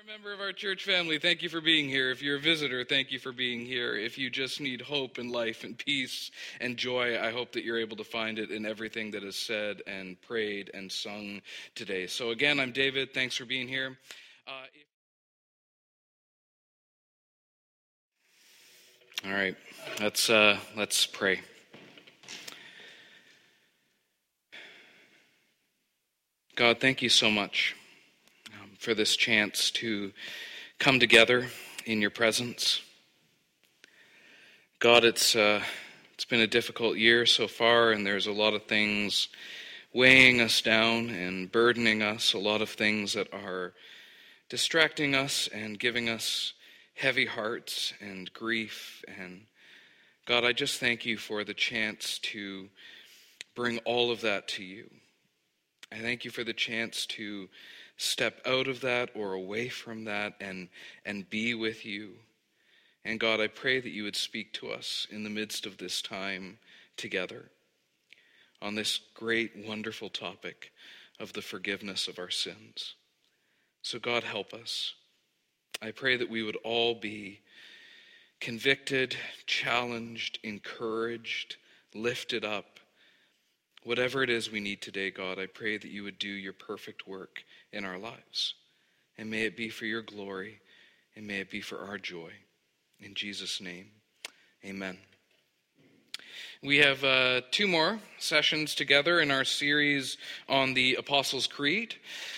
A member of our church family, thank you for being here. If you're a visitor, thank you for being here. If you just need hope and life and peace and joy, I hope that you're able to find it in everything that is said and prayed and sung today. So again, I'm David. Thanks for being here. All right, let's pray. God, thank you so much for this chance to come together in your presence. God, it's been a difficult year so far, and there's a lot of things weighing us down and burdening us, a lot of things that are distracting us and giving us heavy hearts and grief. And God, I just thank you for the chance to bring all of that to you. I thank you for the chance to step out of that or away from that and be with you. And God, I pray that you would speak to us in the midst of this time together on this great, wonderful topic of the forgiveness of our sins. So God, help us. I pray that we would all be convicted, challenged, encouraged, lifted up. Whatever it is we need today, God, I pray that you would do your perfect work in our lives. And may it be for your glory, and may it be for our joy. In Jesus' name, amen. We have 2 more sessions together in our series on the Apostles' Creed.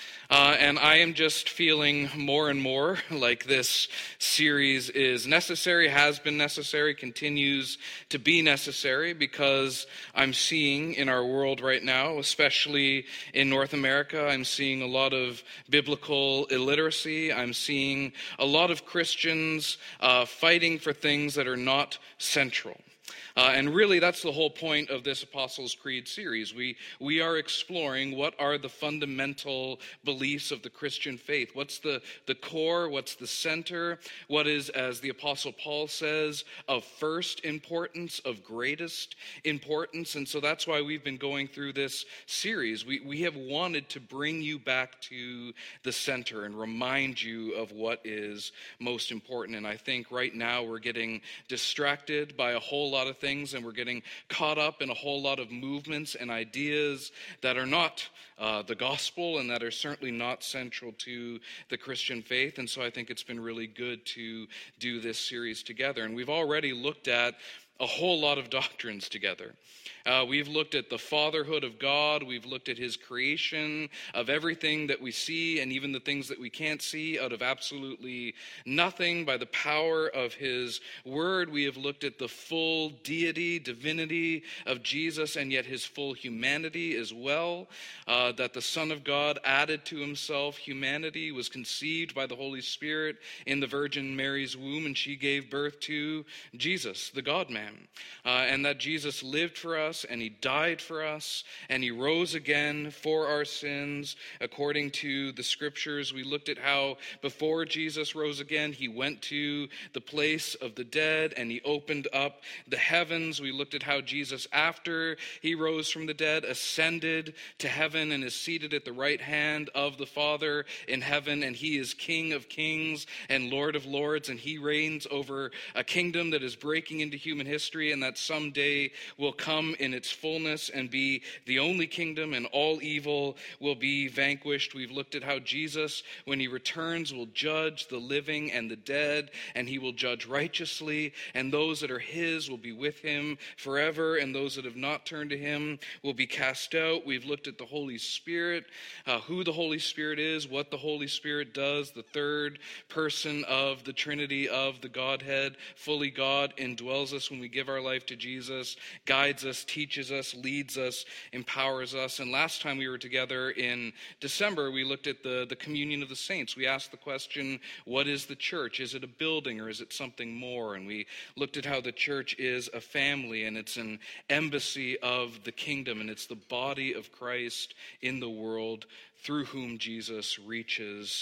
And I am just feeling more and more like this series is necessary, has been necessary, continues to be necessary, because I'm seeing in our world right now, especially in North America, I'm seeing a lot of biblical illiteracy. I'm seeing a lot of Christians fighting for things that are not central. And really, that's the whole point of this Apostles' Creed series. We are exploring what are the fundamental beliefs of the Christian faith. What's the core? What's the center? What is, as the Apostle Paul says, of first importance, of greatest importance? And so that's why we've been going through this series. We have wanted to bring you back to the center and remind you of what is most important. And I think right now we're getting distracted by a whole lot of things, and we're getting caught up in a whole lot of movements and ideas that are not the gospel and that are certainly not central to the Christian faith. And so I think it's been really good to do this series together. And we've already looked at a whole lot of doctrines together. We've looked at the fatherhood of God. We've looked at his creation of everything that we see and even the things that we can't see out of absolutely nothing by the power of his word. We have looked at the full deity, divinity of Jesus, and yet his full humanity as well. That the Son of God added to himself humanity, was conceived by the Holy Spirit in the Virgin Mary's womb, and she gave birth to Jesus, the God-man. And that Jesus lived for us, and he died for us, and he rose again for our sins according to the scriptures. We looked at how before Jesus rose again, he went to the place of the dead and he opened up the heavens. We looked at how Jesus, after he rose from the dead, ascended to heaven and is seated at the right hand of the Father in heaven, and he is King of kings and Lord of lords, and he reigns over a kingdom that is breaking into human history, and that someday will come in its fullness and be the only kingdom, and all evil will be vanquished. We've looked at how Jesus, when he returns, will judge the living and the dead, and he will judge righteously, and those that are his will be with him forever, and those that have not turned to him will be cast out. We've looked at the Holy Spirit, who the Holy Spirit is, what the Holy Spirit does, the third person of the Trinity of the Godhead, fully God, indwells us when we give our life to Jesus, guides us, teaches us, leads us, empowers us. And last time we were together in December, we looked at the communion of the saints. We asked the question, what is the church? Is it a building or is it something more? And we looked at how the church is a family, and it's an embassy of the kingdom, and it's the body of Christ in the world through whom Jesus reaches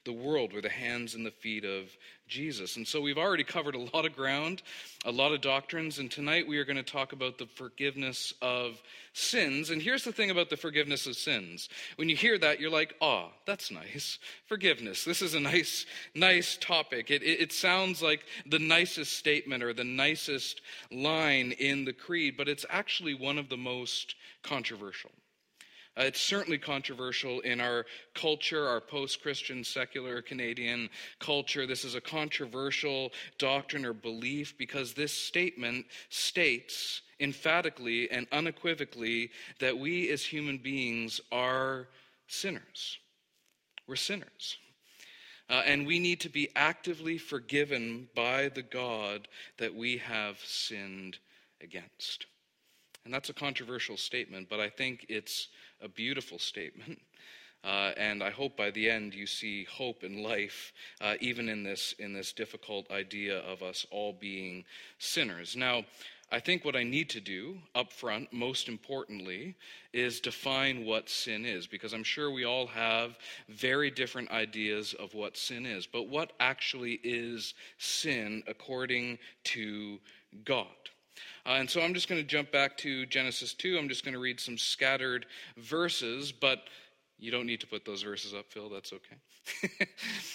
the world. We're the hands and the feet of Jesus. And so we've already covered a lot of ground, a lot of doctrines, and tonight we are going to talk about the forgiveness of sins. And here's the thing about the forgiveness of sins. When you hear that, you're like, oh, that's nice. Forgiveness. This is a nice topic. It sounds like the nicest statement or the nicest line in the creed, but it's actually one of the most controversial. It's certainly controversial in our culture, our post-Christian, secular Canadian culture. This is a controversial doctrine or belief because this statement states emphatically and unequivocally that we as human beings are sinners. We're sinners. And we need to be actively forgiven by the God that we have sinned against. And that's a controversial statement, but I think it's a beautiful statement. And I hope by the end you see hope in life, even in this difficult idea of us all being sinners. Now, I think what I need to do up front, most importantly, is define what sin is, because I'm sure we all have very different ideas of what sin is. But what actually is sin according to God? And so I'm just going to jump back to Genesis 2. I'm just going to read some scattered verses, but you don't need to put those verses up, Phil. That's okay.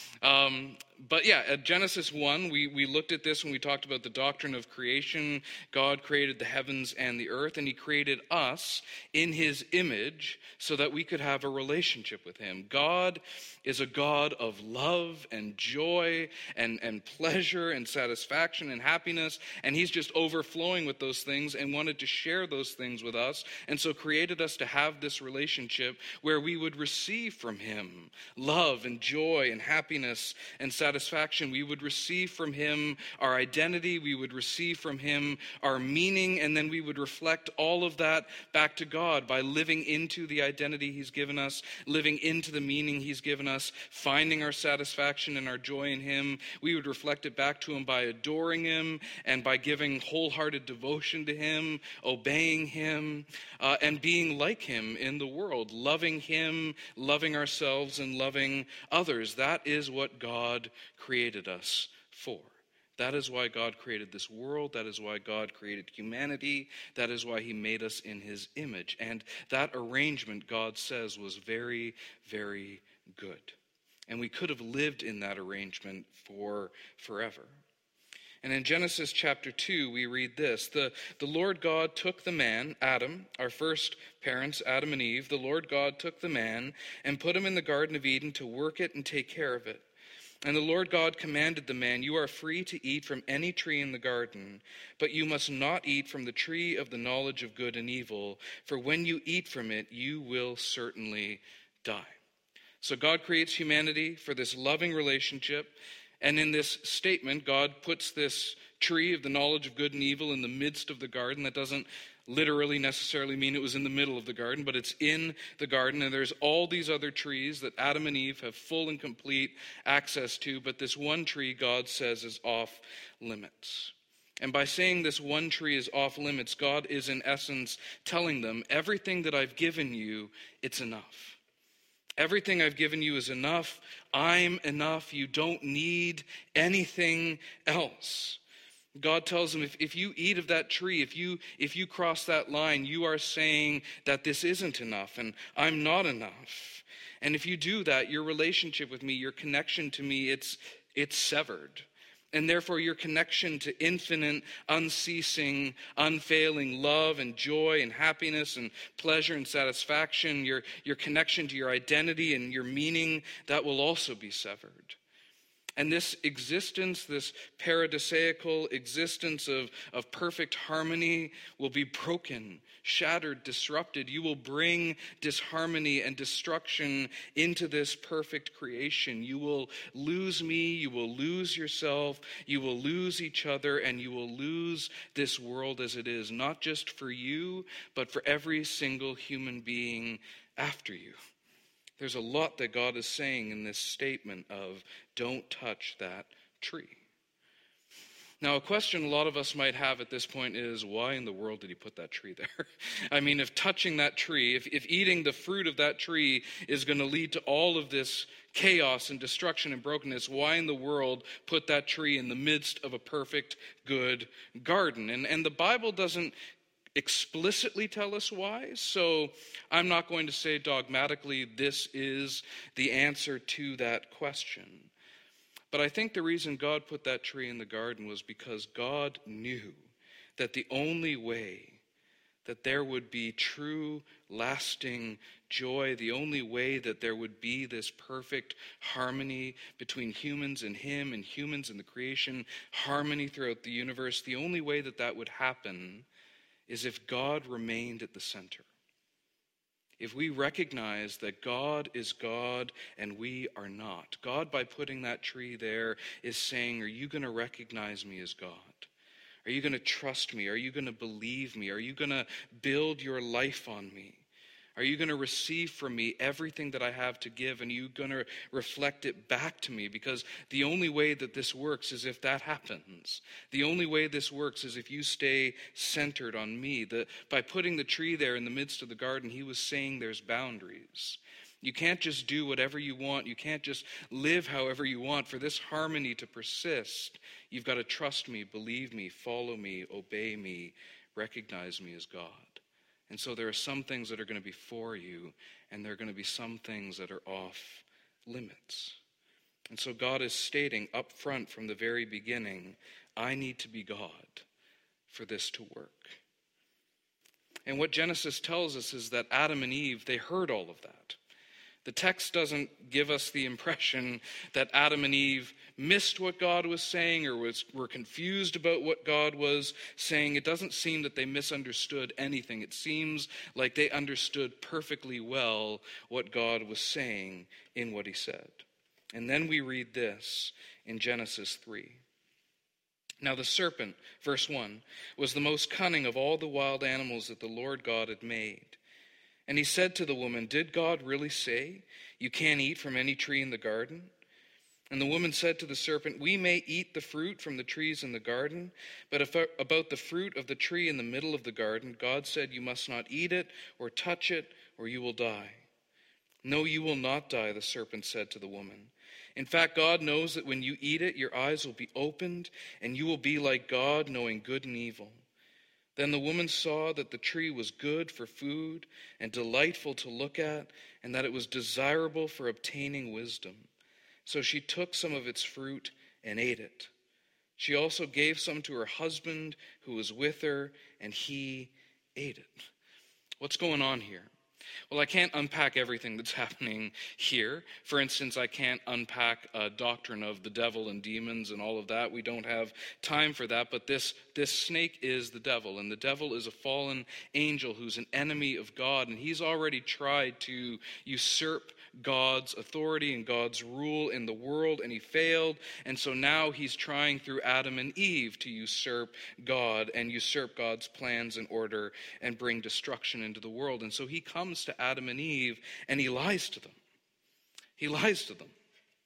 But yeah, at Genesis 1, we looked at this when we talked about the doctrine of creation. God created the heavens and the earth, and he created us in his image so that we could have a relationship with him. God is a God of love and joy and pleasure and satisfaction and happiness, and he's just overflowing with those things and wanted to share those things with us, and so created us to have this relationship where we would receive from him love and joy and happiness and satisfaction. We would receive from him our identity, we would receive from him our meaning, and then we would reflect all of that back to God by living into the identity he's given us, living into the meaning he's given us, finding our satisfaction and our joy in him. We would reflect it back to him by adoring him and by giving wholehearted devotion to him, obeying him, and being like him in the world, loving him, loving ourselves, and loving others. That is what God created us for. That is why God created this world. That is why God created humanity. That is why he made us in his image. And that arrangement, God says, was very, very good. And we could have lived in that arrangement for forever. And in Genesis chapter 2, we read this: The Lord God took the man, Adam, our first parents, Adam and Eve. The Lord God took the man and put him in the Garden of Eden to work it and take care of it. And the Lord God commanded the man, "You are free to eat from any tree in the garden, but you must not eat from the tree of the knowledge of good and evil, for when you eat from it, you will certainly die." So God creates humanity for this loving relationship. And in this statement, God puts this tree of the knowledge of good and evil in the midst of the garden. That doesn't literally necessarily mean it was in the middle of the garden, but it's in the garden. And there's all these other trees that Adam and Eve have full and complete access to. But this one tree, God says, is off limits. And by saying this one tree is off limits, God is in essence telling them, everything that I've given you, it's enough. Everything I've given you is enough. I'm enough. You don't need anything else. God tells them, if you eat of that tree, if you cross that line, you are saying that this isn't enough and I'm not enough. And if you do that, your relationship with me, your connection to me, it's severed. And therefore your connection to infinite, unceasing, unfailing love and joy and happiness and pleasure and satisfaction, your connection to your identity and your meaning, that will also be severed. And this existence, this paradisaical existence of perfect harmony will be broken, shattered, disrupted. You will bring disharmony and destruction into this perfect creation. You will lose me, you will lose yourself, you will lose each other, and you will lose this world as it is, not just for you, but for every single human being after you. There's a lot that God is saying in this statement of don't touch that tree. Now, a question a lot of us might have at this point is, why in the world did he put that tree there? I mean, if touching that tree, if eating the fruit of that tree is going to lead to all of this chaos and destruction and brokenness, why in the world put that tree in the midst of a perfect, good garden? And the Bible doesn't explicitly tell us why, so I'm not going to say dogmatically this is the answer to that question. But I think the reason God put that tree in the garden was because God knew that the only way that there would be true, lasting joy, the only way that there would be this perfect harmony between humans and Him and humans and the creation, harmony throughout the universe, the only way that that would happen is if God remained at the center. If we recognize that God is God and we are not, God, by putting that tree there, is saying, are you going to recognize me as God? Are you going to trust me? Are you going to believe me? Are you going to build your life on me? Are you going to receive from me everything that I have to give, and are you going to reflect it back to me? Because the only way that this works is if that happens. The only way this works is if you stay centered on me. By putting the tree there in the midst of the garden, he was saying there's boundaries. You can't just do whatever you want. You can't just live however you want. For this harmony to persist, you've got to trust me, believe me, follow me, obey me, recognize me as God. And so there are some things that are going to be for you, and there are going to be some things that are off limits. And so God is stating up front from the very beginning, I need to be God for this to work. And what Genesis tells us is that Adam and Eve, they heard all of that. The text doesn't give us the impression that Adam and Eve missed what God was saying or were confused about what God was saying. It doesn't seem that they misunderstood anything. It seems like they understood perfectly well what God was saying in what he said. And then we read this in Genesis 3. Now the serpent, verse 1, was the most cunning of all the wild animals that the Lord God had made. And he said to the woman, did God really say, you can't eat from any tree in the garden? And the woman said to the serpent, we may eat the fruit from the trees in the garden, but about the fruit of the tree in the middle of the garden, God said, you must not eat it or touch it, or you will die. No, you will not die, the serpent said to the woman. In fact, God knows that when you eat it, your eyes will be opened, and you will be like God, knowing good and evil. Then the woman saw that the tree was good for food and delightful to look at, and that it was desirable for obtaining wisdom. So she took some of its fruit and ate it. She also gave some to her husband who was with her, and he ate it. What's going on here? Well, I can't unpack everything that's happening here. For instance, I can't unpack a doctrine of the devil and demons and all of that. We don't have time for that. But this snake is the devil, and the devil is a fallen angel who's an enemy of God, and he's already tried to usurp God's authority and God's rule in the world, and he failed. And so now he's trying through Adam and Eve to usurp God and usurp God's plans and order and bring destruction into the world. And so he comes to Adam and Eve and he lies to them. He lies to them.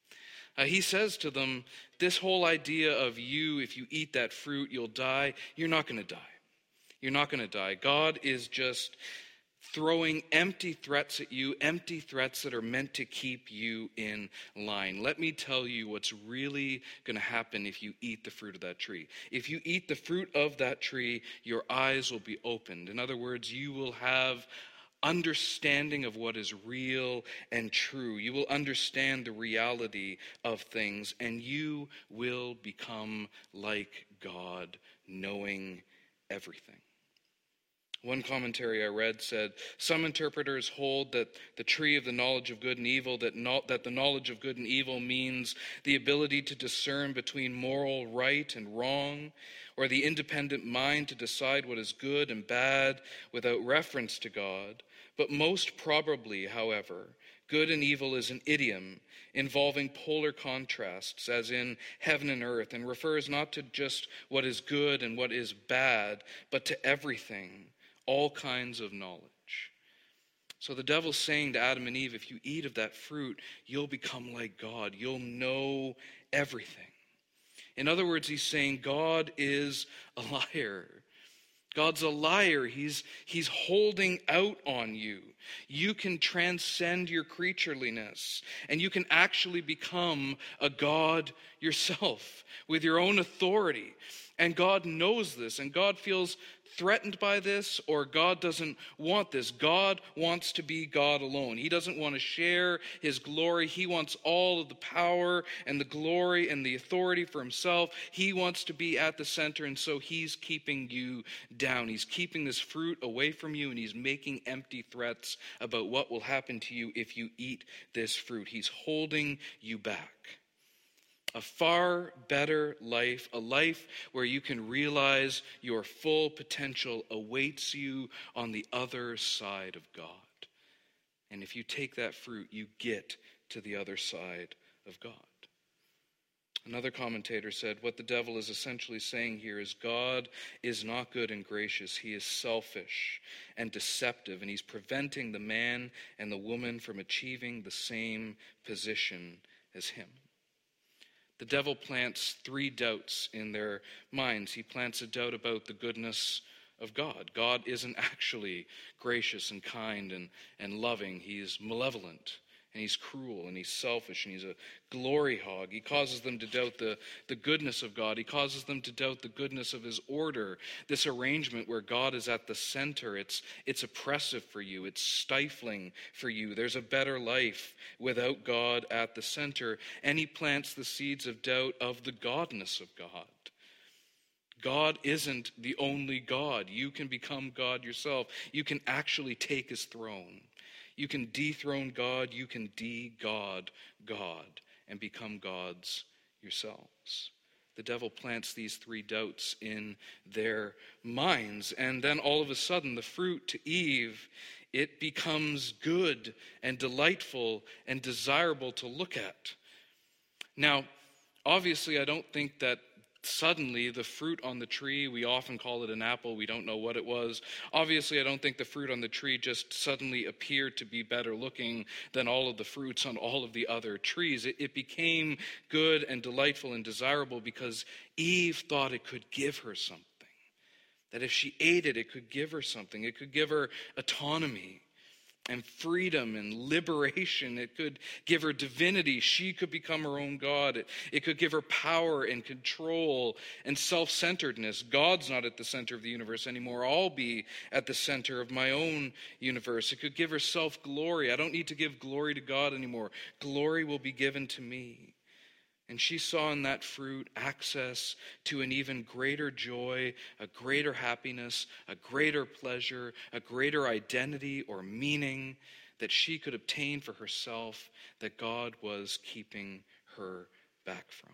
He says to them, this whole idea of you, if you eat that fruit, you'll die. You're not going to die. You're not going to die. God is just throwing empty threats at you, empty threats that are meant to keep you in line. Let me tell you what's really going to happen if you eat the fruit of that tree. If you eat the fruit of that tree, your eyes will be opened. In other words, you will have understanding of what is real and true. You will understand the reality of things, and you will become like God, knowing everything. One commentary I read said, some interpreters hold that the tree of the knowledge of good and evil, that the knowledge of good and evil means the ability to discern between moral right and wrong, or the independent mind to decide what is good and bad without reference to God. But most probably, however, good and evil is an idiom involving polar contrasts, as in heaven and earth, and refers not to just what is good and what is bad, but to everything, all kinds of knowledge. So the devil's saying to Adam and Eve, if you eat of that fruit, you'll become like God. You'll know everything. In other words, he's saying God is a liar. God's a liar. He's holding out on you. You can transcend your creatureliness, and you can actually become a God yourself with your own authority. And God knows this, and God feels threatened by this, or God doesn't want this. God wants to be God alone. He doesn't want to share his glory. He wants all of the power and the glory and the authority for himself. He wants to be at the center, and so he's keeping you down. He's keeping this fruit away from you, and he's making empty threats about what will happen to you if you eat this fruit. He's holding you back. A far better life, a life where you can realize your full potential awaits you on the other side of God. And if you take that fruit, you get to the other side of God. Another commentator said, what the devil is essentially saying here is God is not good and gracious. He is selfish and deceptive, and he's preventing the man and the woman from achieving the same position as him. The devil plants 3 doubts in their minds. He plants a doubt about the goodness of God. God isn't actually gracious and kind and loving. He's malevolent, and he's cruel, and he's selfish, and he's a glory hog. He causes them to doubt the goodness of God. He causes them to doubt the goodness of his order, this arrangement where God is at the center. It's oppressive for you. It's stifling for you. There's a better life without God at the center. And he plants the seeds of doubt of the godness of God. God isn't the only God. You can become God yourself. You can actually take his throne. You can dethrone God. You can de-God God and become gods yourselves. The devil plants these 3 doubts in their minds. And then all of a sudden, the fruit to Eve, it becomes good and delightful and desirable to look at. Now, obviously, I don't think that suddenly the fruit on the tree, we often call it an apple, we don't know what it was. Obviously, I don't think the fruit on the tree just suddenly appeared to be better looking than all of the fruits on all of the other trees. It became good and delightful and desirable because Eve thought it could give her something. That if she ate it, it could give her something. It could give her autonomy and freedom and liberation. It could give her divinity. She could become her own God. It could give her power and control and self-centeredness. God's not at the center of the universe anymore. I'll be at the center of my own universe. It could give her self-glory. I don't need to give glory to God anymore. Glory will be given to me. And she saw in that fruit access to an even greater joy, a greater happiness, a greater pleasure, a greater identity or meaning that she could obtain for herself that God was keeping her back from.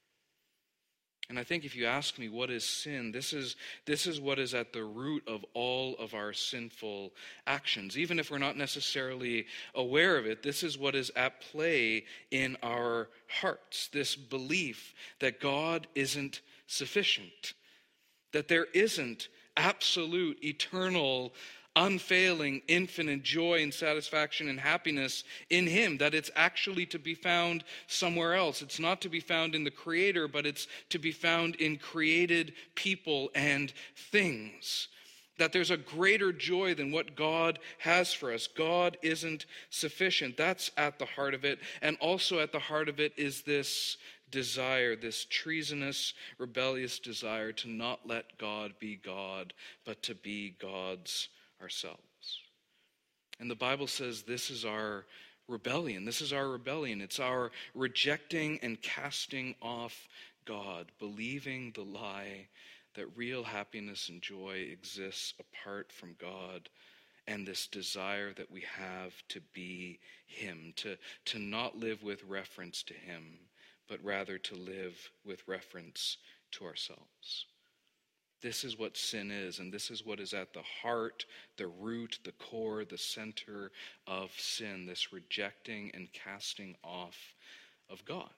And I think if you ask me what is sin, this is what is at the root of all of our sinful actions. Even if we're not necessarily aware of it, this is what is at play in our hearts. This belief that God isn't sufficient, that there isn't absolute, eternal, unfailing, infinite joy and satisfaction and happiness in him, that it's actually to be found somewhere else. It's not to be found in the Creator, but it's to be found in created people and things. That there's a greater joy than what God has for us. God isn't sufficient. That's at the heart of it. And also at the heart of it is this desire, this treasonous, rebellious desire to not let God be God, but to be God's ourselves. And the Bible says this is our rebellion. This is our rebellion. It's our rejecting and casting off God, believing the lie that real happiness and joy exists apart from God, and this desire that we have to be him, to not live with reference to him, but rather to live with reference to ourselves. This is what sin is, and this is what is at the heart, the root, the core, the center of sin, this rejecting and casting off of God.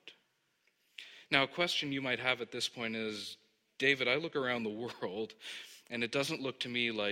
Now, a question you might have at this point is, David, I look around the world, and it doesn't look to me like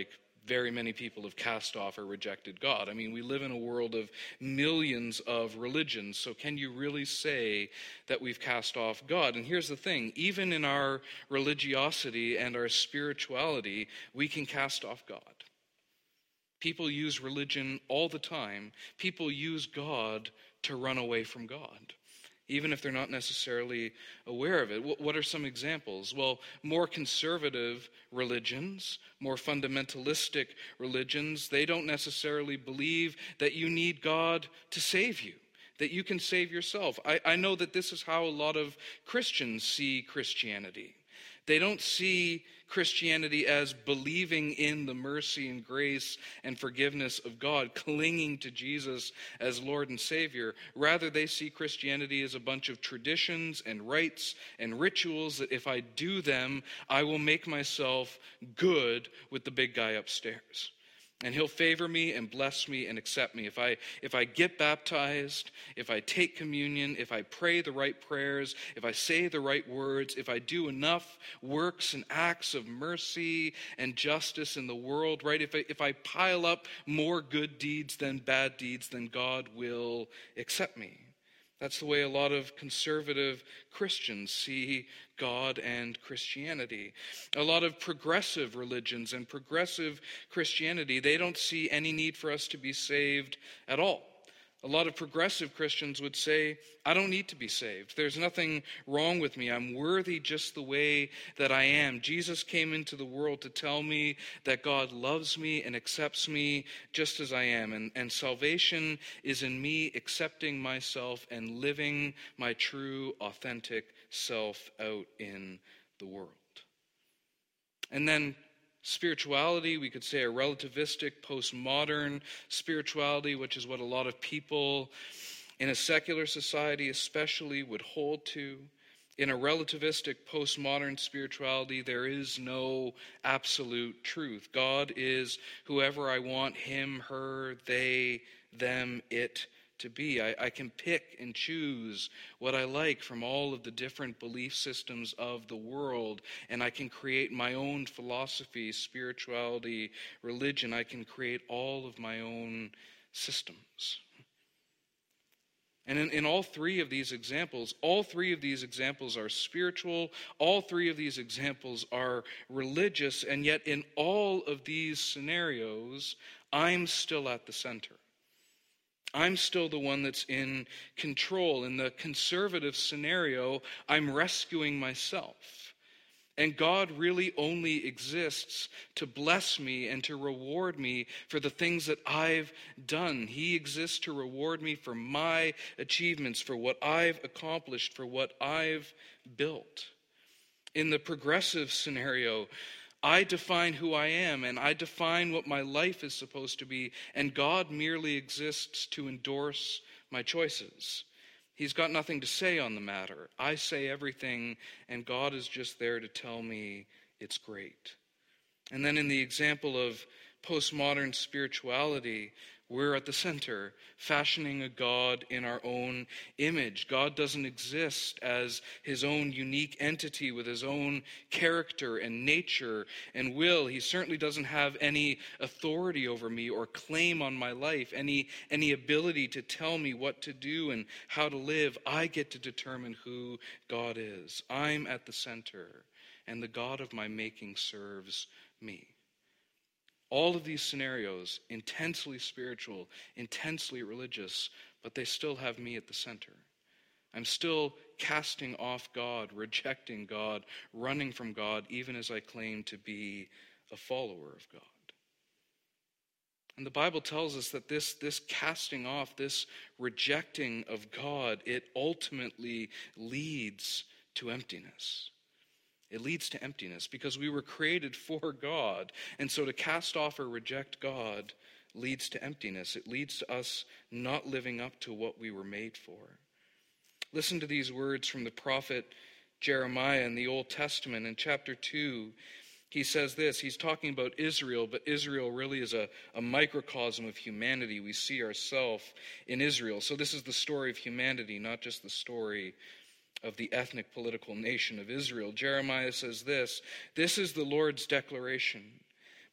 very many people have cast off or rejected God. I mean, we live in a world of millions of religions, so can you really say that we've cast off God? And here's the thing, even in our religiosity and our spirituality, we can cast off God. People use religion all the time. People use God to run away from God, even if they're not necessarily aware of it. What are some examples? Well, more conservative religions, more fundamentalistic religions, they don't necessarily believe that you need God to save you, that you can save yourself. I know that this is how a lot of Christians see Christianity. They don't see Christianity as believing in the mercy and grace and forgiveness of God, clinging to Jesus as Lord and Savior. Rather, they see Christianity as a bunch of traditions and rites and rituals that if I do them, I will make myself good with the big guy upstairs. And he'll favor me and bless me and accept me. If I get baptized, if I take communion, if I pray the right prayers, if I say the right words, if I do enough works and acts of mercy and justice in the world, right? If I pile up more good deeds than bad deeds, then God will accept me. That's the way a lot of conservative Christians see God and Christianity. A lot of progressive religions and progressive Christianity, they don't see any need for us to be saved at all. A lot of progressive Christians would say, I don't need to be saved. There's nothing wrong with me. I'm worthy just the way that I am. Jesus came into the world to tell me that God loves me and accepts me just as I am. And salvation is in me accepting myself and living my true, authentic self out in the world. And then spirituality, we could say a relativistic, postmodern spirituality, which is what a lot of people in a secular society especially would hold to. In a relativistic, postmodern spirituality, there is no absolute truth. God is whoever I want him, her, they, them, it to be. I can pick and choose what I like from all of the different belief systems of the world, and I can create my own philosophy, spirituality, religion. I can create all of my own systems. And in all three of these examples are spiritual, all three of these examples are religious, and yet in all of these scenarios, I'm still at the center. I'm still the one that's in control. In the conservative scenario, I'm rescuing myself. And God really only exists to bless me and to reward me for the things that I've done. He exists to reward me for my achievements, for what I've accomplished, for what I've built. In the progressive scenario, I define who I am, and I define what my life is supposed to be, and God merely exists to endorse my choices. He's got nothing to say on the matter. I say everything, and God is just there to tell me it's great. And then in the example of postmodern spirituality, we're at the center, fashioning a God in our own image. God doesn't exist as his own unique entity with his own character and nature and will. He certainly doesn't have any authority over me or claim on my life, any ability to tell me what to do and how to live. I get to determine who God is. I'm at the center, and the God of my making serves me. All of these scenarios, intensely spiritual, intensely religious, but they still have me at the center. I'm still casting off God, rejecting God, running from God, even as I claim to be a follower of God. And the Bible tells us that this casting off, this rejecting of God, it ultimately leads to emptiness. It leads to emptiness because we were created for God. And so to cast off or reject God leads to emptiness. It leads to us not living up to what we were made for. Listen to these words from the prophet Jeremiah in the Old Testament. In chapter 2, he says this. He's talking about Israel, but Israel really is a microcosm of humanity. We see ourselves in Israel. So this is the story of humanity, not just the story of the ethnic political nation of Israel. Jeremiah says this is the Lord's declaration.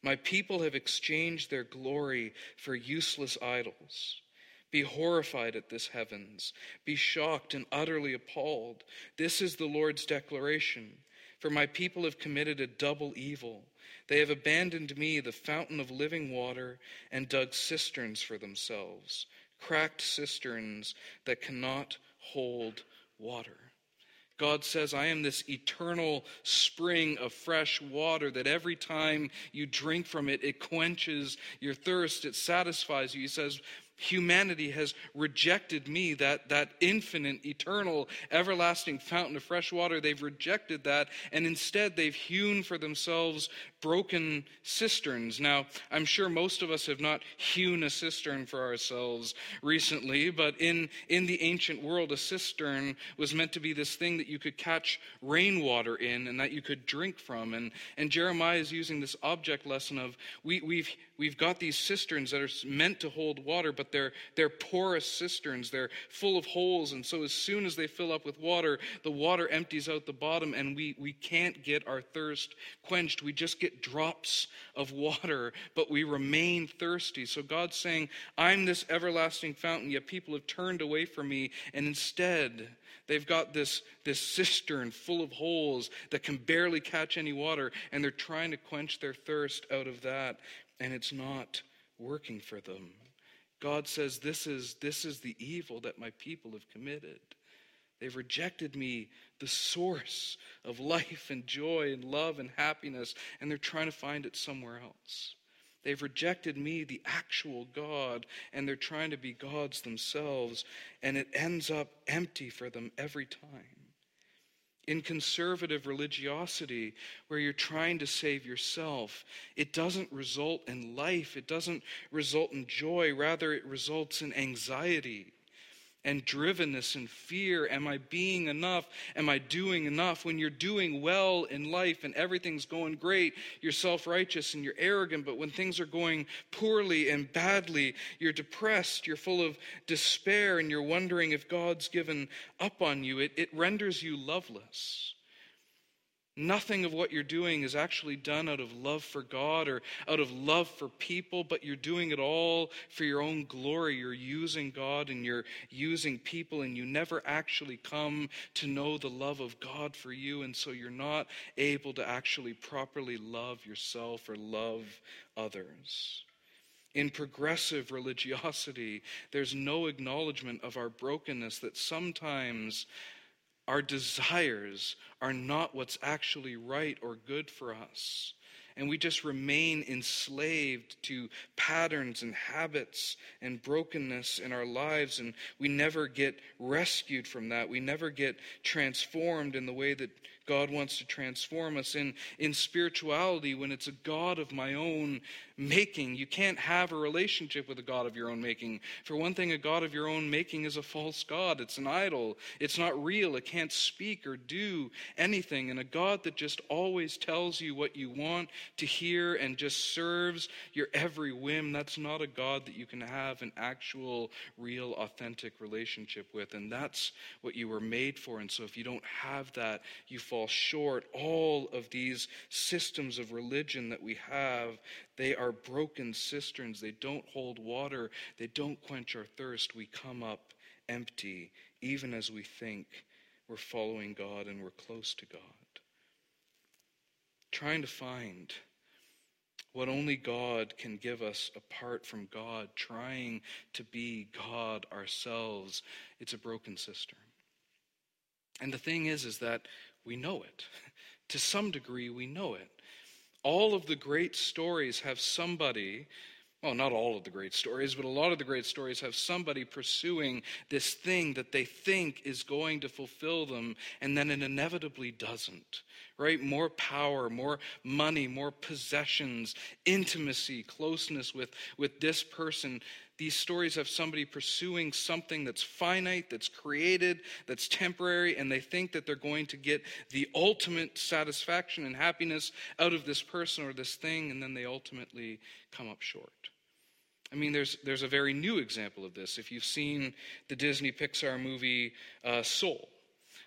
My people have exchanged their glory for useless idols. Be horrified at this, heavens. Be shocked and utterly appalled. This is the Lord's declaration. For my people have committed a double evil. They have abandoned me, the fountain of living water, and dug cisterns for themselves, cracked cisterns that cannot hold water. God says, I am this eternal spring of fresh water that every time you drink from it, it quenches your thirst, it satisfies you. He says, humanity has rejected me, that infinite, eternal, everlasting fountain of fresh water. They've rejected that, and instead they've hewn for themselves broken cisterns. Now, I'm sure most of us have not hewn a cistern for ourselves recently, but in the ancient world, a cistern was meant to be this thing that you could catch rainwater in and that you could drink from. And Jeremiah is using this object lesson of we've got these cisterns that are meant to hold water, but they're porous cisterns. They're full of holes, and so as soon as they fill up with water, the water empties out the bottom, and we can't get our thirst quenched. We just get drops of water, but we remain thirsty. So God's saying, I'm this everlasting fountain, yet people have turned away from me, and instead they've got this cistern full of holes that can barely catch any water, and they're trying to quench their thirst out of that, and it's not working for them. God says, this is the evil that my people have committed. They've rejected me, the source of life and joy and love and happiness, and they're trying to find it somewhere else. They've rejected me, the actual God, and they're trying to be gods themselves, and it ends up empty for them every time. In conservative religiosity, where you're trying to save yourself, it doesn't result in life. It doesn't result in joy. Rather, it results in anxiety and drivenness and fear. Am I being enough? Am I doing enough? When you're doing well in life and everything's going great, you're self-righteous and you're arrogant. But when things are going poorly and badly, you're depressed, you're full of despair, and you're wondering if God's given up on you. It renders you loveless. Nothing of what you're doing is actually done out of love for God or out of love for people, but you're doing it all for your own glory. You're using God and you're using people, and you never actually come to know the love of God for you, and so you're not able to actually properly love yourself or love others. In progressive religiosity, there's no acknowledgement of our brokenness, that sometimes our desires are not what's actually right or good for us. And we just remain enslaved to patterns and habits and brokenness in our lives, and we never get rescued from that. We never get transformed in the way that God wants to transform us. In spirituality, when it's a God of my own making, you can't have a relationship with a God of your own making. For one thing, a God of your own making is a false God. It's an idol. It's not real. It can't speak or do anything. And a God that just always tells you what you want to hear and just serves your every whim, that's not a God that you can have an actual, real, authentic relationship with. And that's what you were made for. And so if you don't have that, you fall short. All of these systems of religion that we have, they are broken cisterns. They don't hold water. They don't quench our thirst. We come up empty, even as we think we're following God and we're close to God. Trying to find what only God can give us apart from God, trying to be God ourselves, it's a broken cistern. And the thing is that we know it. To some degree, we know it. All of the great stories have somebody, well, not all of the great stories, but a lot of the great stories have somebody pursuing this thing that they think is going to fulfill them, and then it inevitably doesn't, right? More power, more money, more possessions, intimacy, closeness with this person. These stories have somebody pursuing something that's finite, that's created, that's temporary, and they think that they're going to get the ultimate satisfaction and happiness out of this person or this thing, and then they ultimately come up short. I mean, there's a very new example of this. If you've seen the Disney Pixar movie Soul,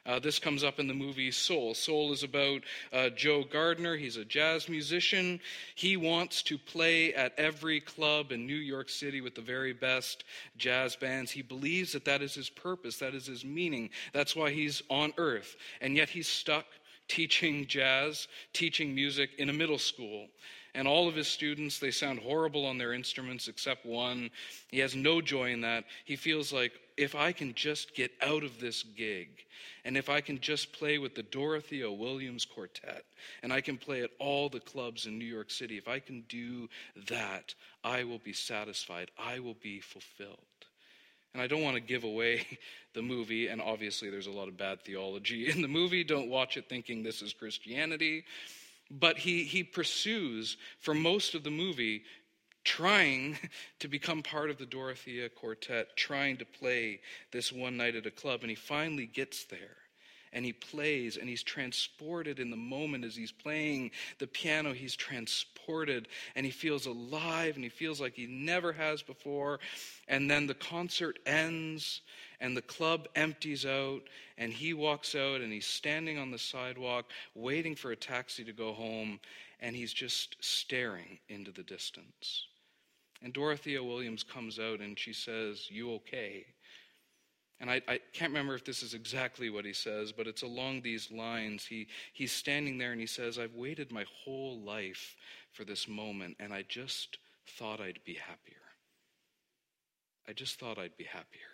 This comes up in the movie Soul. Soul is about Joe Gardner. He's a jazz musician. He wants to play at every club in New York City with the very best jazz bands. He believes that that is his purpose, that is his meaning. That's why he's on earth. And yet he's stuck teaching jazz, teaching music in a middle school. And all of his students, they sound horrible on their instruments except one. He has no joy in that. He feels like, if I can just get out of this gig, and if I can just play with the Dorothea Williams Quartet, and I can play at all the clubs in New York City, if I can do that, I will be satisfied. I will be fulfilled. And I don't want to give away the movie, and obviously there's a lot of bad theology in the movie. Don't watch it thinking this is Christianity. But he pursues, for most of the movie, trying to become part of the Dorothea Quartet, trying to play this one night at a club, and he finally gets there. And he plays, and he's transported in the moment as he's playing the piano. He's transported, and he feels alive, and he feels like he never has before. And then the concert ends, and the club empties out, and he walks out, and he's standing on the sidewalk, waiting for a taxi to go home, and he's just staring into the distance. And Dorothea Williams comes out, and she says, "You okay?" And I can't remember if this is exactly what he says, but it's along these lines. He's standing there and he says, "I've waited my whole life for this moment, and I just thought I'd be happier. I just thought I'd be happier."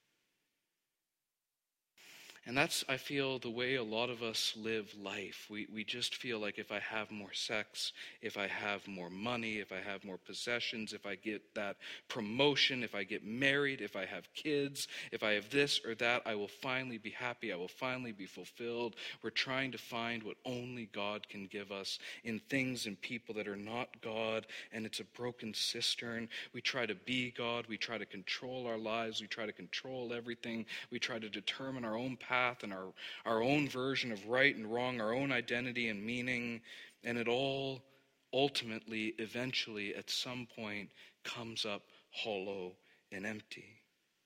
And that's, I feel, the way a lot of us live life. We just feel like if I have more sex, if I have more money, if I have more possessions, if I get that promotion, if I get married, if I have kids, if I have this or that, I will finally be happy. I will finally be fulfilled. We're trying to find what only God can give us in things and people that are not God, and it's a broken cistern. We try to be God. We try to control our lives. We try to control everything. We try to determine our own path and our own version of right and wrong, our own identity and meaning, and it all ultimately, eventually, at some point, comes up hollow and empty.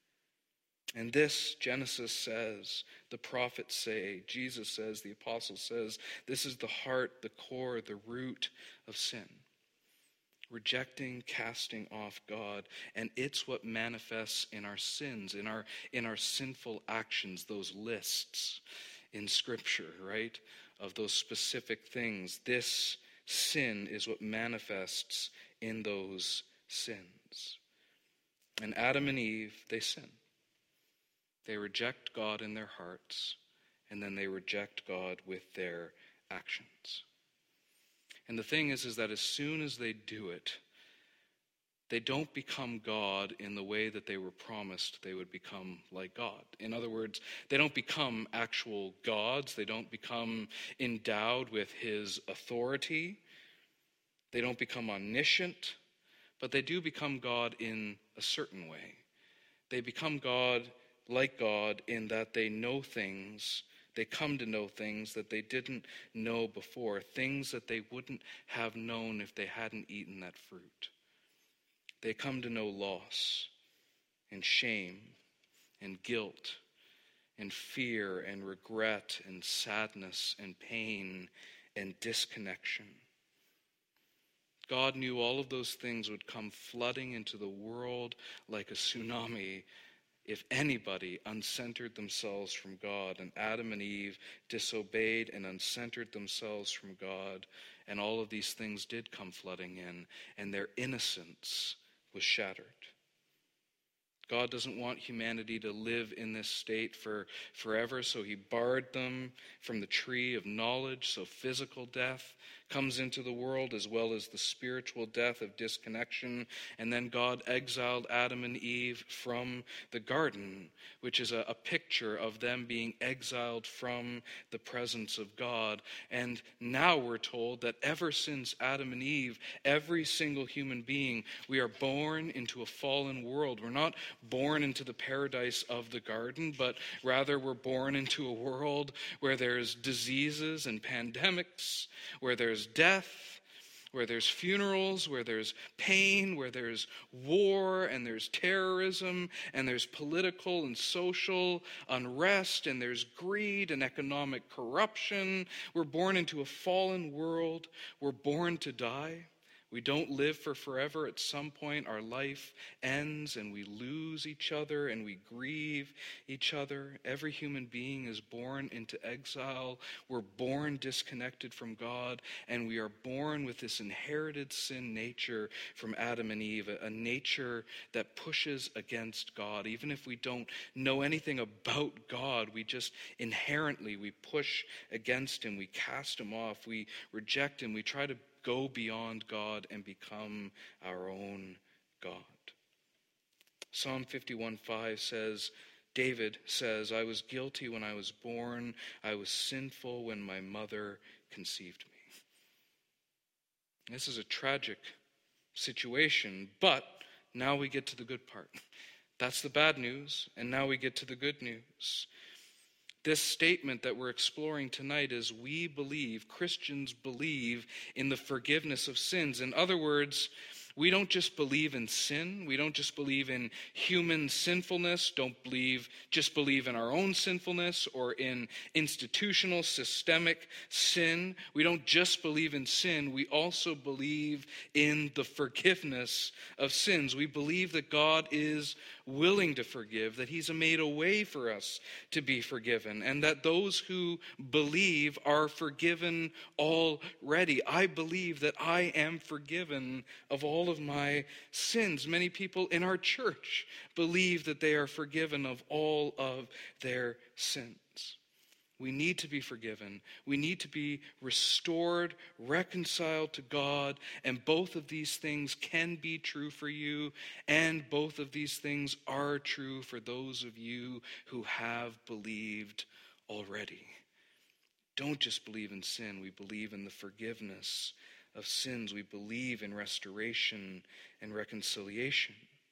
And this, Genesis says, the prophets say, Jesus says, the apostle says, this is the heart, the core, the root of sin. Rejecting, casting off God, and it's what manifests in our sins, in our sinful actions, those lists in Scripture, right, of those specific things. This sin is what manifests in those sins. And Adam and Eve, they sin. They reject God in their hearts, and then they reject God with their actions. And the thing is that as soon as they do it, they don't become God in the way that they were promised they would become like God. In other words, they don't become actual gods. They don't become endowed with his authority. They don't become omniscient, but they do become God in a certain way. They become God like God in that they know things. They come to know things that they didn't know before, things that they wouldn't have known if they hadn't eaten that fruit. They come to know loss and shame and guilt and fear and regret and sadness and pain and disconnection. God knew all of those things would come flooding into the world like a tsunami if anybody uncentered themselves from God. And Adam and Eve disobeyed and uncentered themselves from God, and all of these things did come flooding in, and their innocence was shattered. God doesn't want humanity to live in this state for forever, so he barred them from the tree of knowledge. So physical death comes into the world as well as the spiritual death of disconnection. And then God exiled Adam and Eve from the garden, which is a picture of them being exiled from the presence of God. And now we're told that ever since Adam and Eve, every single human being, we are born into a fallen world. We're not born into the paradise of the garden, but rather we're born into a world where there's diseases and pandemics, where there's death, where there's funerals, where there's pain, where there's war, and there's terrorism, and there's political and social unrest, and there's greed and economic corruption. We're born into a fallen world. We're born to die. We don't live for forever. At some point, our life ends and we lose each other and we grieve each other. Every human being is born into exile. We're born disconnected from God, and we are born with this inherited sin nature from Adam and Eve, a nature that pushes against God. Even if we don't know anything about God, we just inherently, we push against him. We cast him off. We reject him. We try to go beyond God and become our own God. Psalm 51:5 says, David says, I was guilty when I was born. I was sinful when my mother conceived me. This is a tragic situation, but now we get to the good part. That's the bad news, and now we get to the good news. This statement that we're exploring tonight is Christians believe in the forgiveness of sins. In other words, we don't just believe in sin. We don't just believe in human sinfulness, just believe in our own sinfulness or in institutional, systemic sin. We don't just believe in sin. We also believe in the forgiveness of sins. We believe that God is willing to forgive, that he's made a way for us to be forgiven, and that those who believe are forgiven already. I believe that I am forgiven of all of my sins. Many people in our church believe that they are forgiven of all of their sins. We need to be forgiven. We need to be restored, reconciled to God, and both of these things can be true for you, and both of these things are true for those of you who have believed already. Don't just believe in sin. We believe in the forgiveness of sins. We believe in restoration and reconciliation.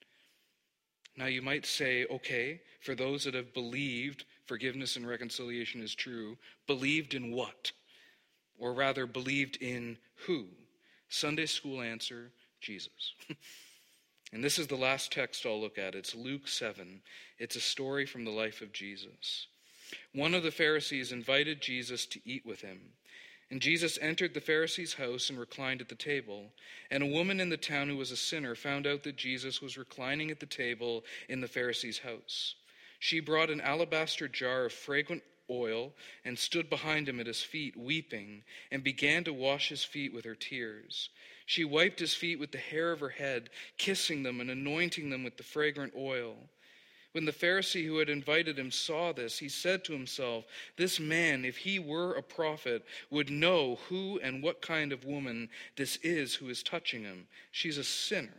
Now you might say, okay, for those that have believed forgiveness and reconciliation is true, believed in what? Or rather, believed in who? Sunday school answer, Jesus. And this is the last text I'll look at. It's Luke 7. It's a story from the life of Jesus. One of the Pharisees invited Jesus to eat with him. And Jesus entered the Pharisee's house and reclined at the table. And a woman in the town who was a sinner found out that Jesus was reclining at the table in the Pharisee's house. She brought an alabaster jar of fragrant oil and stood behind him at his feet, weeping, and began to wash his feet with her tears. She wiped his feet with the hair of her head, kissing them and anointing them with the fragrant oil. When the Pharisee who had invited him saw this, he said to himself, this man, if he were a prophet, would know who and what kind of woman this is who is touching him. She's a sinner.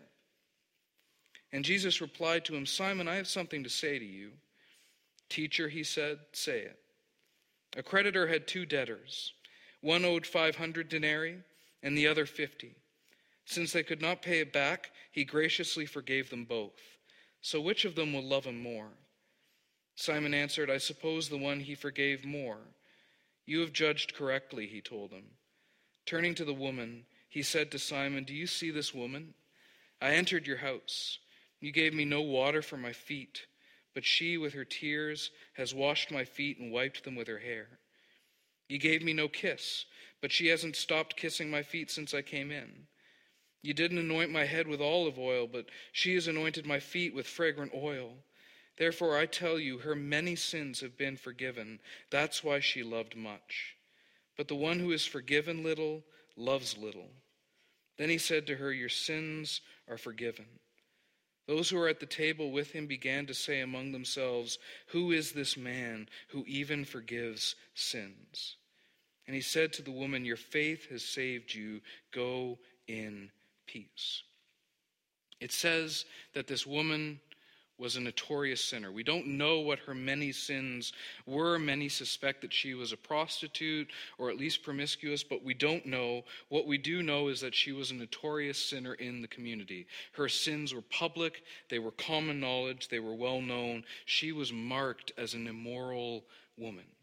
And Jesus replied to him, Simon, I have something to say to you. Teacher, he said, say it. A creditor had 2 debtors. One owed 500 denarii and the other 50. Since they could not pay it back, he graciously forgave them both. So which of them will love him more? Simon answered, I suppose the one he forgave more. You have judged correctly, he told him. Turning to the woman, he said to Simon, do you see this woman? I entered your house. You gave me no water for my feet, but she with her tears has washed my feet and wiped them with her hair. You gave me no kiss, but she hasn't stopped kissing my feet since I came in. You didn't anoint my head with olive oil, but she has anointed my feet with fragrant oil. Therefore, I tell you, her many sins have been forgiven. That's why she loved much. But the one who is forgiven little loves little. Then he said to her, your sins are forgiven. Those who were at the table with him began to say among themselves, who is this man who even forgives sins? And he said to the woman, your faith has saved you. Go in peace. It says that this woman was a notorious sinner. We don't know what her many sins were. Many suspect that she was a prostitute or at least promiscuous, but we don't know. What we do know is that she was a notorious sinner in the community. Her sins were public. They were common knowledge. They were well known. She was marked as an immoral woman.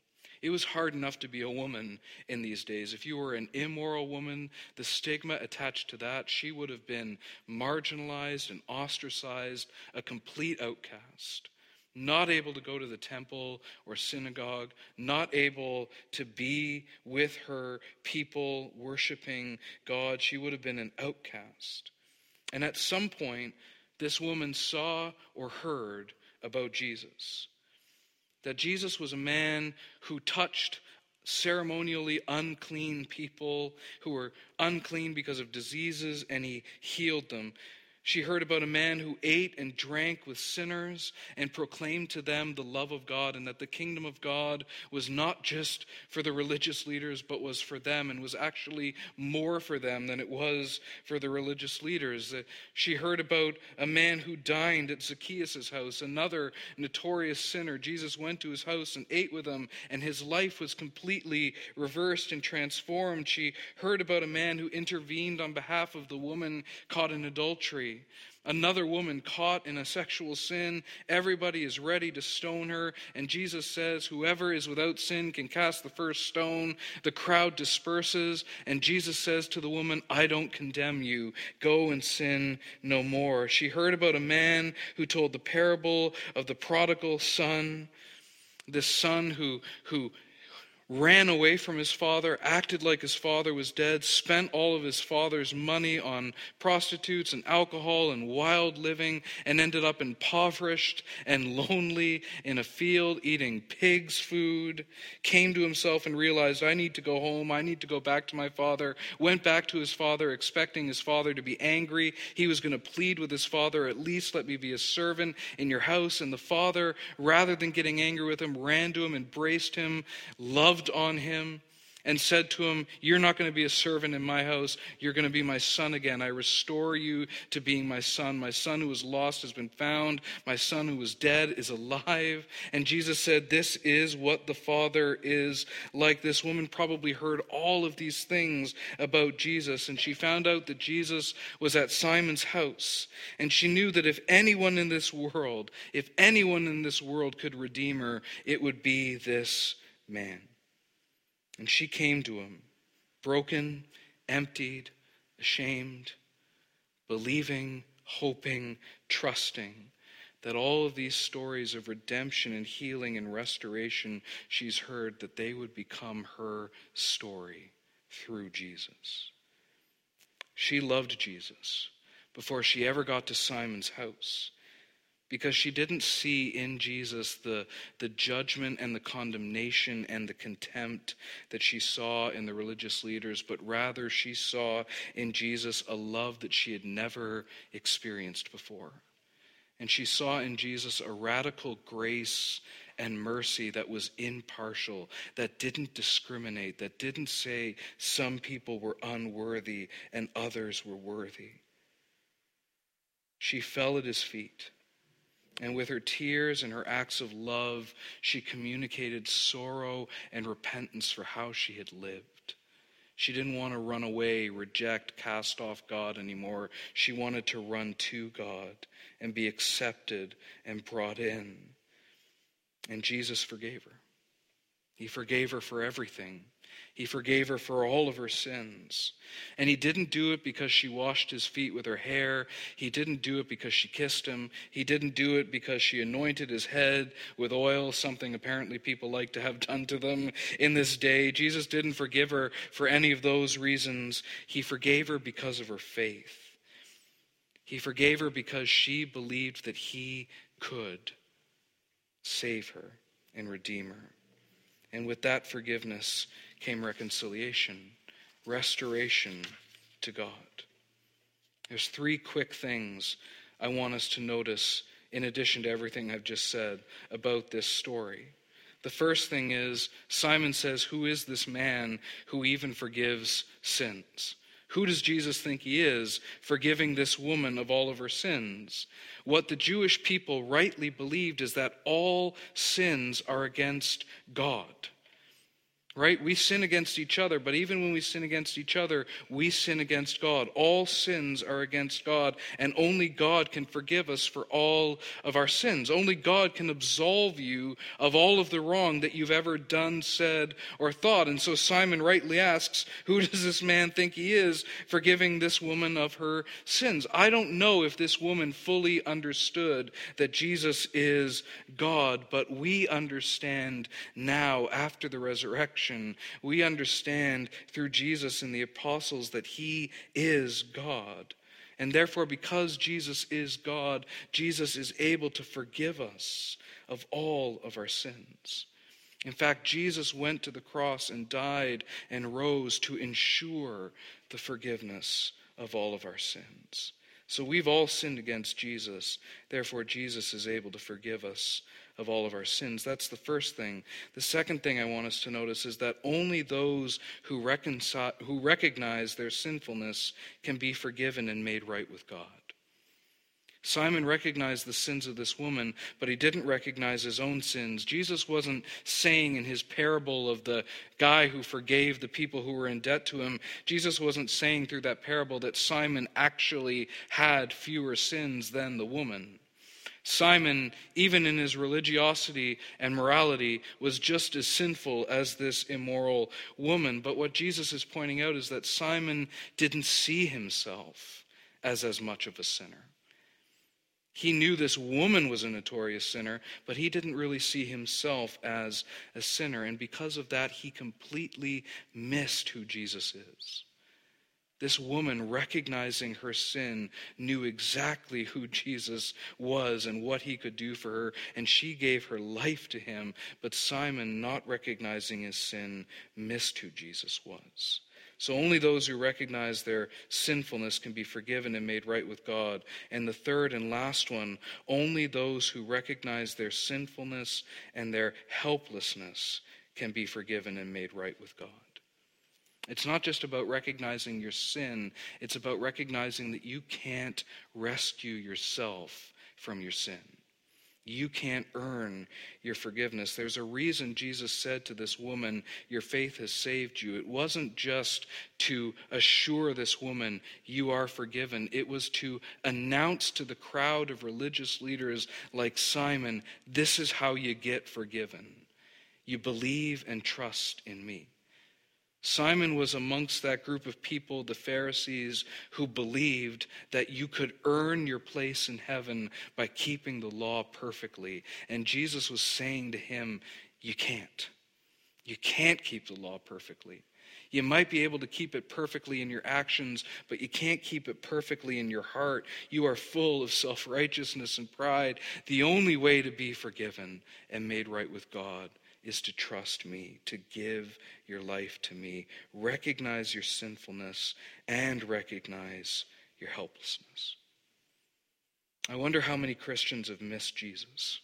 It was hard enough to be a woman in these days. If you were an immoral woman, the stigma attached to that, she would have been marginalized and ostracized, a complete outcast. Not able to go to the temple or synagogue, not able to be with her people worshiping God. She would have been an outcast. And at some point, this woman saw or heard about Jesus. That Jesus was a man who touched ceremonially unclean people who were unclean because of diseases, and he healed them. She heard about a man who ate and drank with sinners and proclaimed to them the love of God, and that the kingdom of God was not just for the religious leaders, but was for them, and was actually more for them than it was for the religious leaders. She heard about a man who dined at Zacchaeus' house, another notorious sinner. Jesus went to his house and ate with him, and his life was completely reversed and transformed. She heard about a man who intervened on behalf of the woman caught in adultery. Another woman caught in a sexual sin. Everybody is ready to stone her. And Jesus says, whoever is without sin can cast the first stone. The crowd disperses. And Jesus says to the woman, I don't condemn you. Go and sin no more. She heard about a man who told the parable of the prodigal son. This son who ran away from his father, acted like his father was dead, spent all of his father's money on prostitutes and alcohol and wild living, and ended up impoverished and lonely in a field eating pigs' food, came to himself and realized, I need to go home, I need to go back to my father, went back to his father expecting his father to be angry. He was going to plead with his father, at least let me be a servant in your house. And the father, rather than getting angry with him, ran to him, embraced him, loved on him, and said to him, you're not going to be a servant in my house, you're going to be my son again. I restore you to being my son. My son who was lost has been found. My son who was dead is alive. And Jesus said, this is what the Father is like. This woman probably heard all of these things about Jesus, and she found out that Jesus was at Simon's house. And she knew that if anyone in this world could redeem her, it would be this man. And she came to him, broken, emptied, ashamed, believing, hoping, trusting that all of these stories of redemption and healing and restoration she's heard, that they would become her story through Jesus. She loved Jesus before she ever got to Simon's house, because she didn't see in Jesus the judgment and the condemnation and the contempt that she saw in the religious leaders, but rather she saw in Jesus a love that she had never experienced before. And she saw in Jesus a radical grace and mercy that was impartial, that didn't discriminate, that didn't say some people were unworthy and others were worthy. She fell at his feet. And with her tears and her acts of love, she communicated sorrow and repentance for how she had lived. She didn't want to run away, reject, cast off God anymore. She wanted to run to God and be accepted and brought in. And Jesus forgave her. He forgave her for everything. He forgave her for all of her sins. And he didn't do it because she washed his feet with her hair. He didn't do it because she kissed him. He didn't do it because she anointed his head with oil, something apparently people like to have done to them in this day. Jesus didn't forgive her for any of those reasons. He forgave her because of her faith. He forgave her because she believed that he could save her and redeem her. And with that forgiveness came reconciliation, restoration to God. There's three quick things I want us to notice in addition to everything I've just said about this story. The first thing is, Simon says, who is this man who even forgives sins? Who does Jesus think he is, forgiving this woman of all of her sins? What the Jewish people rightly believed is that all sins are against God. Right? We sin against each other, but even when we sin against each other, we sin against God. All sins are against God, and only God can forgive us for all of our sins. Only God can absolve you of all of the wrong that you've ever done, said, or thought. And so Simon rightly asks, who does this man think he is, forgiving this woman of her sins? I don't know if this woman fully understood that Jesus is God, but we understand now after the resurrection. We understand through Jesus and the apostles that he is God. And therefore, because Jesus is God, Jesus is able to forgive us of all of our sins. In fact, Jesus went to the cross and died and rose to ensure the forgiveness of all of our sins. So we've all sinned against Jesus. Therefore, Jesus is able to forgive us of all of our sins. That's the first thing. The second thing I want us to notice is that only those who recognize their sinfulness can be forgiven and made right with God. Simon recognized the sins of this woman, but he didn't recognize his own sins. Jesus wasn't saying in his parable of the guy who forgave the people who were in debt to him, Jesus wasn't saying through that parable that Simon actually had fewer sins than the woman. Simon, even in his religiosity and morality, was just as sinful as this immoral woman. But what Jesus is pointing out is that Simon didn't see himself as much of a sinner. He knew this woman was a notorious sinner, but he didn't really see himself as a sinner. And because of that, he completely missed who Jesus is. This woman, recognizing her sin, knew exactly who Jesus was and what he could do for her, and she gave her life to him. But Simon, not recognizing his sin, missed who Jesus was. So only those who recognize their sinfulness can be forgiven and made right with God. And the third and last one, only those who recognize their sinfulness and their helplessness can be forgiven and made right with God. It's not just about recognizing your sin, it's about recognizing that you can't rescue yourself from your sin. You can't earn your forgiveness. There's a reason Jesus said to this woman, your faith has saved you. It wasn't just to assure this woman, you are forgiven. It was to announce to the crowd of religious leaders like Simon, this is how you get forgiven. You believe and trust in me. Simon was amongst that group of people, the Pharisees, who believed that you could earn your place in heaven by keeping the law perfectly. And Jesus was saying to him, you can't. You can't keep the law perfectly. You might be able to keep it perfectly in your actions, but you can't keep it perfectly in your heart. You are full of self-righteousness and pride. The only way to be forgiven and made right with God is to trust me, to give your life to me. Recognize your sinfulness and recognize your helplessness. I wonder how many Christians have missed Jesus.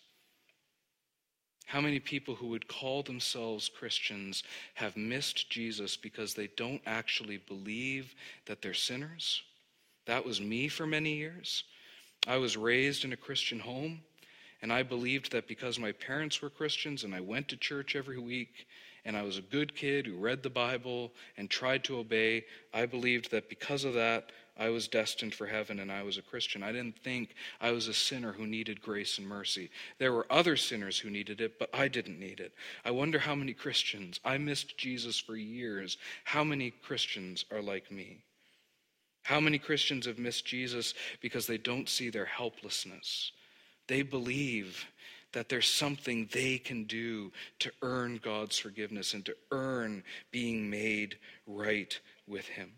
How many people who would call themselves Christians have missed Jesus because they don't actually believe that they're sinners? That was me for many years. I was raised in a Christian home. And I believed that because my parents were Christians and I went to church every week and I was a good kid who read the Bible and tried to obey, I believed that because of that, I was destined for heaven and I was a Christian. I didn't think I was a sinner who needed grace and mercy. There were other sinners who needed it, but I didn't need it. I wonder how many Christians, I missed Jesus for years, how many Christians are like me? How many Christians have missed Jesus because they don't see their helplessness? They believe that there's something they can do to earn God's forgiveness and to earn being made right with him.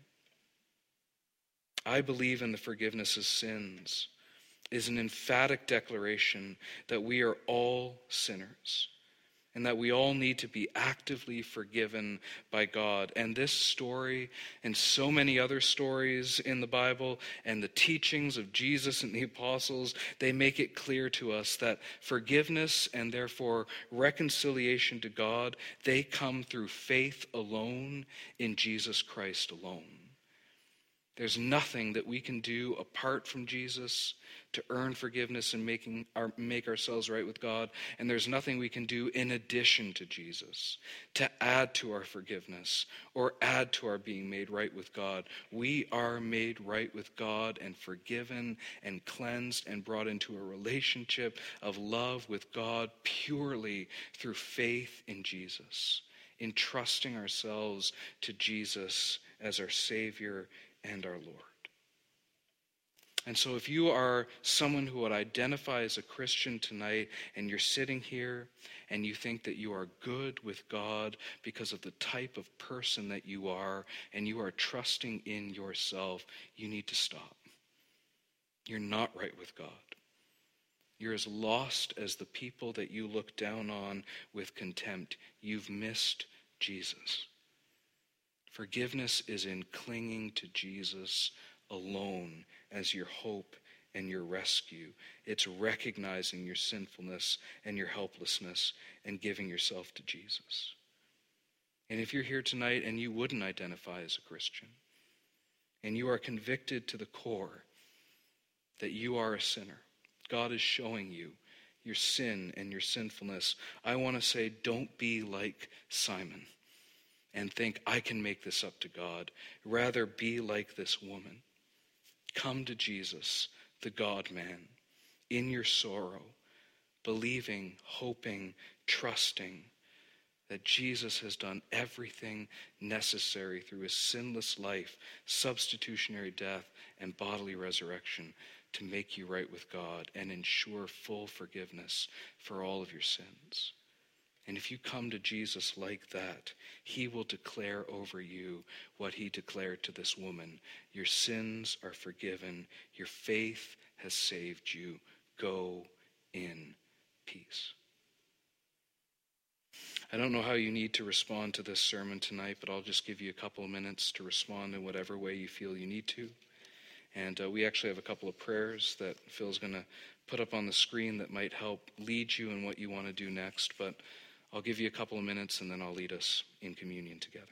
I believe in the forgiveness of sins is an emphatic declaration that we are all sinners and that we all need to be actively forgiven by God. And this story and so many other stories in the Bible and the teachings of Jesus and the apostles, they make it clear to us that forgiveness and therefore reconciliation to God, they come through faith alone in Jesus Christ alone. There's nothing that we can do apart from Jesus to earn forgiveness and make ourselves right with God. And there's nothing we can do in addition to Jesus to add to our forgiveness or add to our being made right with God. We are made right with God and forgiven and cleansed and brought into a relationship of love with God purely through faith in Jesus, in trusting ourselves to Jesus as our Savior and our Lord. And so if you are someone who would identify as a Christian tonight, and you're sitting here and you think that you are good with God because of the type of person that you are, and you are trusting in yourself, you need to stop. You're not right with God. You're as lost as the people that you look down on with contempt. You've missed Jesus. Forgiveness is in clinging to Jesus alone as your hope and your rescue. It's recognizing your sinfulness and your helplessness and giving yourself to Jesus. And if you're here tonight and you wouldn't identify as a Christian, and you are convicted to the core that you are a sinner, God is showing you your sin and your sinfulness, I want to say, don't be like Simon and think, I can make this up to God. Rather, be like this woman. Come to Jesus, the God-man, in your sorrow, believing, hoping, trusting that Jesus has done everything necessary through his sinless life, substitutionary death, and bodily resurrection to make you right with God and ensure full forgiveness for all of your sins. And if you come to Jesus like that, he will declare over you what he declared to this woman. Your sins are forgiven. Your faith has saved you. Go in peace. I don't know how you need to respond to this sermon tonight, but I'll just give you a couple of minutes to respond in whatever way you feel you need to. And we actually have a couple of prayers that Phil's going to put up on the screen that might help lead you in what you want to do next. But I'll give you a couple of minutes and then I'll lead us in communion together.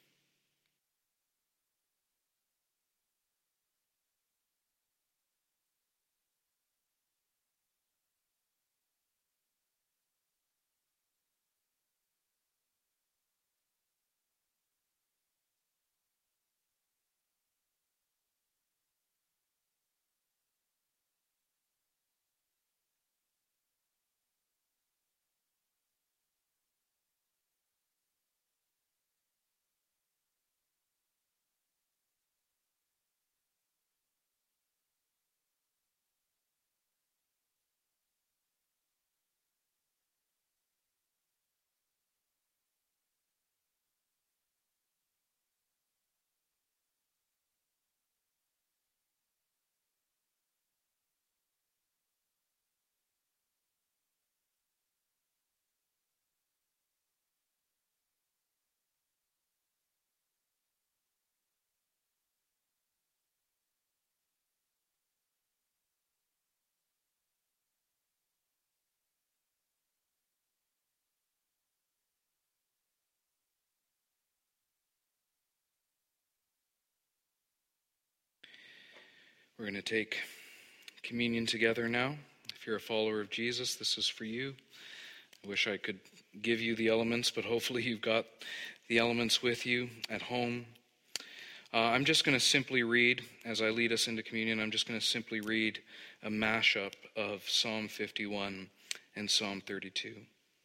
We're going to take communion together now. If you're a follower of Jesus, this is for you. I wish I could give you the elements, but hopefully you've got the elements with you at home. I'm just going to simply read, as I lead us into communion, I'm just going to simply read a mashup of Psalm 51 and Psalm 32.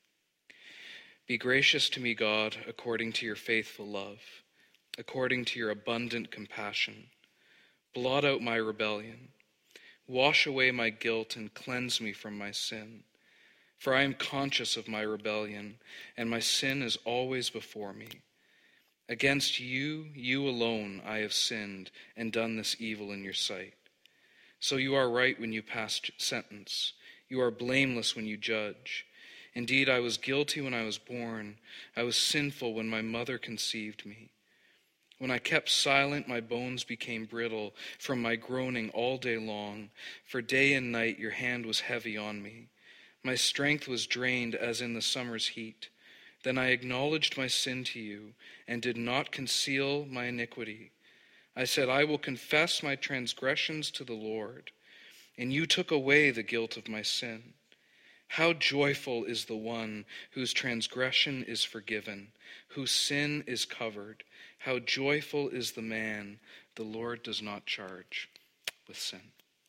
Be gracious to me, God, according to your faithful love, according to your abundant compassion. Blot out my rebellion. Wash away my guilt and cleanse me from my sin. For I am conscious of my rebellion, and my sin is always before me. Against you, you alone, I have sinned and done this evil in your sight. So you are right when you pass sentence. You are blameless when you judge. Indeed, I was guilty when I was born. I was sinful when my mother conceived me. When I kept silent, my bones became brittle from my groaning all day long. For day and night your hand was heavy on me. My strength was drained as in the summer's heat. Then I acknowledged my sin to you and did not conceal my iniquity. I said, I will confess my transgressions to the Lord, and you took away the guilt of my sin. How joyful is the one whose transgression is forgiven, whose sin is covered. How joyful is the man the Lord does not charge with sin.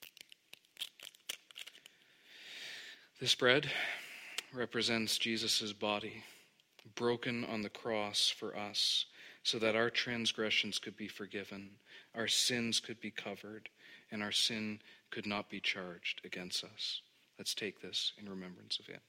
This bread represents Jesus' body, broken on the cross for us, so that our transgressions could be forgiven, our sins could be covered, and our sin could not be charged against us. Let's take this in remembrance of him.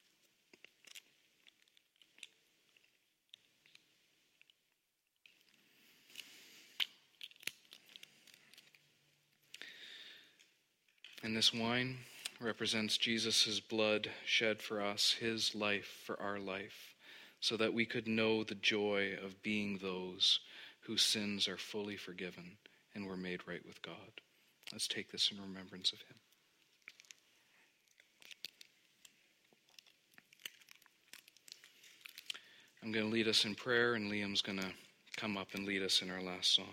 And this wine represents Jesus' blood shed for us, his life for our life, so that we could know the joy of being those whose sins are fully forgiven and were made right with God. Let's take this in remembrance of him. I'm going to lead us in prayer, and Liam's going to come up and lead us in our last song.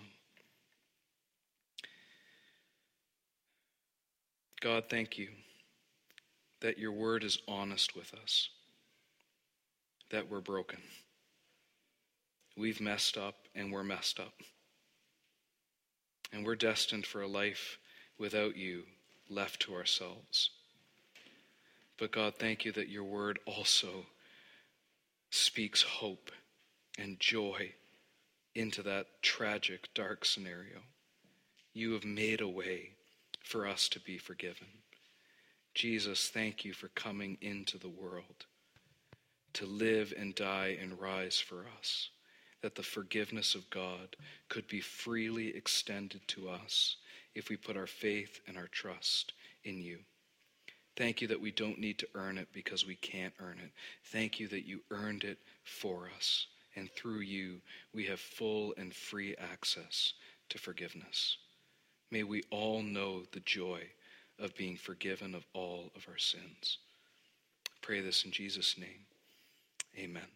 God, thank you that your word is honest with us, that we're broken. We've messed up, and we're messed up. And we're destined for a life without you, left to ourselves. But God, thank you that your word also speaks hope and joy into that tragic, dark scenario. You have made a way for us to be forgiven. Jesus, thank you for coming into the world to live and die and rise for us, that the forgiveness of God could be freely extended to us if we put our faith and our trust in you. Thank you that we don't need to earn it because we can't earn it. Thank you that you earned it for us, and through you we have full and free access to forgiveness. May we all know the joy of being forgiven of all of our sins. I pray this in Jesus' name. Amen.